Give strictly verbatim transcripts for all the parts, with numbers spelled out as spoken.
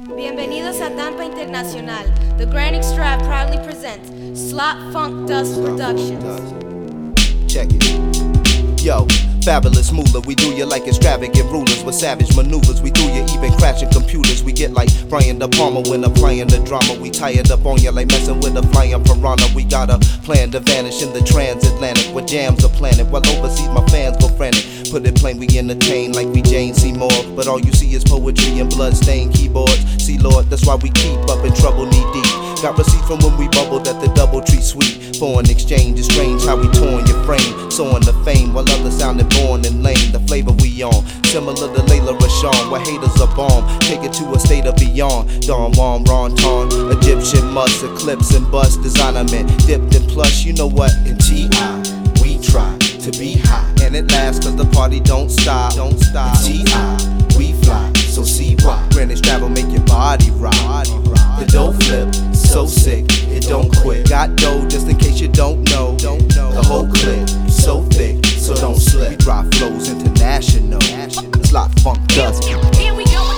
Bienvenidos a Tampa Internacional. The Grand Extract proudly presents Slot Funk Dust Productions. Check it. Yo, fabulous moolah. We do you like extravagant rulers with savage maneuvers. We do you even crashing computers. We get like Brian De Palma when applying the drama. We tired up on you like messing with a flying piranha. We got a plan to vanish in the transatlantic where jams are planted. While overseas my fans go frantic. Put it plain, we entertain like we Jane Seymour. But all you see is poetry and blood-stained keyboards. See, Lord, that's why we keep up in trouble knee deep. Got receipts from when we bubbled at the Doubletree Suite. Foreign exchange is strange how we torn your frame. Soaring the fame while others sounded born and lame. The flavor we on, similar to Layla Rashawn, where haters are bomb. Take it to a state of beyond. Don Juan, Ron Ton, Egyptian must, eclipse and bust, designer men, dipped in plush. You know what? In T I, we try to be high, and it lasts cause the party don't stop. Don't stop. In T I, we fly, so see why. Greenwich travel make your body rock. The dough flip, so sick, it don't quit. Got dough just in case you don't know. The whole clip, so thick, so don't slip. We drop flows international. Slot Funk Dust. Here we go.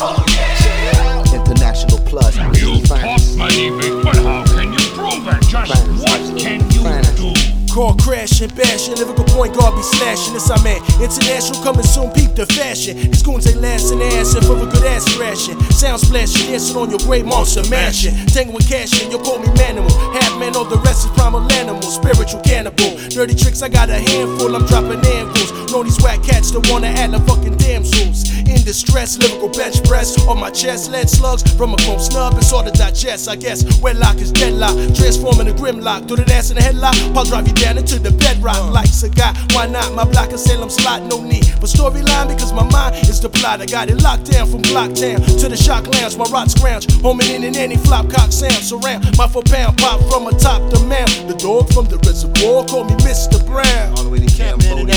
International plus. You talk money, big, but how can you prove it? Just what can you do? Car crashing, bashing, lyrical point guard be slashing. This I man, international coming soon, peep the fashion. These goons ain't lasting ass and for a good ass thrashing. Sound splashing, dancing on your great monster mansion. Tango with cash in, you call me manimal. Half man, all the rest is primal animal. Spiritual cannibal, dirty tricks, I got a handful, I'm dropping anvils. Know these whack cats that wanna act like fucking damsels. In distress, lyrical bench press on my chest, lead slugs from a chrome snub, it's all to digest. I guess wedlock is deadlock, transforming a grimlock. Do that ass in a headlock, I'll drive you down into the bedrock like cigar. Why not? My block of Salem slot, no need for storyline because my mind is the plot. I got it locked down from Blocktown to the Shock Lounge. My rot scrounge, homing in in any flop cock sound. Surround my four pound pop from a top to man. The dog from the reservoir call me Mister Brown. All the way to Cambodia.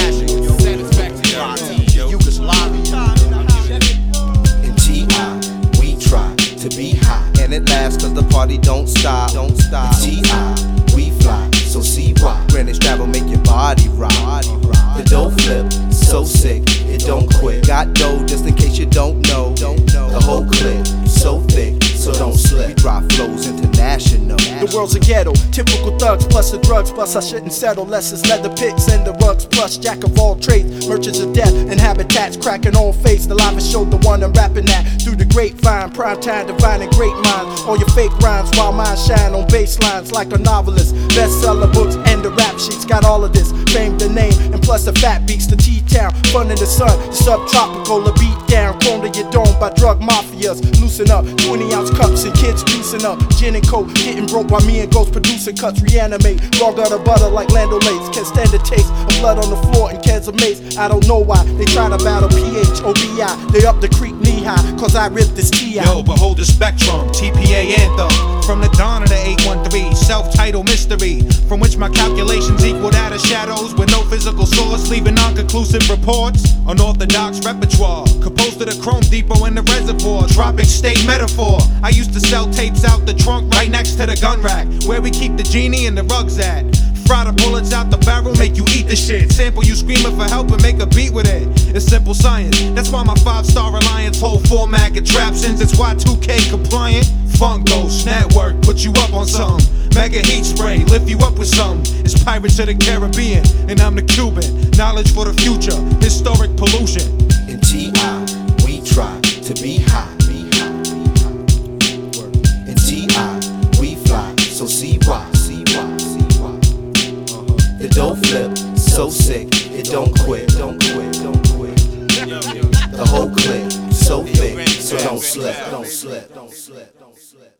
In T I, we try to be high, and it lasts cause the party don't stop. Don't stop. In T I, we fly, so see why. Greenwich travel make your body rock. The dough flip, so sick, it don't quit. Got dough just in case you don't know. The whole clip, so thick, so don't slip. We drop flows international. The world's a ghetto, typical thugs plus the drugs, plus I shouldn't settle less as leather picks and the rugs, plus jack of all trades, merchants of death and habitats, cracking on face. The live show, the one I'm rapping at through the grapevine, prime time, divine and great minds. All your fake rhymes while mine shine on bass lines like a novelist. Bestseller books and the rap sheets got all of this. Fame the name and plus the fat beats, the T-Town, fun in the sun, subtropical, a beat down, chrome to your dome by drug mafias. Loosen up, twenty ounce cups and kids juicing up, gin and coke, getting broke while me and Ghost producing cuts, reanimate. Raw gutter butter like Lando Lakes, can't stand the taste of blood on the floor and cans of mace. I don't know why they try to battle P H O B I. They up the creek knee high, cause I ripped this T I. Yo, behold the spectrum, T P A anthem. From the dawn of the eight one three, self-titled mystery, from which my calculations equal that of shadows with no physical source, leaving non-conclusive reports. Unorthodox repertoire, composed of the Chrome Depot in the reservoir. Tropic state metaphor. I used to sell tapes out the trunk right next to the gun rack, where we keep the genie and the rugs at. Fry the bullets out the barrel, make you eat the shit. Sample you screaming for help and make a beat with it. It's simple science, that's why my five-star alliance whole format contraptions. It's Y two K compliant. Funk Ghost Network, put you up on something. Mega heat spray, lift you up with something. It's Pirates of the Caribbean, and I'm the Cuban. Knowledge for the future, historic pollution. In T I, we try to be high. In T I, we fly, so see why. The dough flip, so sick, it don't quit, don't quit, don't quit. The whole clip, so thick, so don't slip, don't slip, don't slip, don't slip.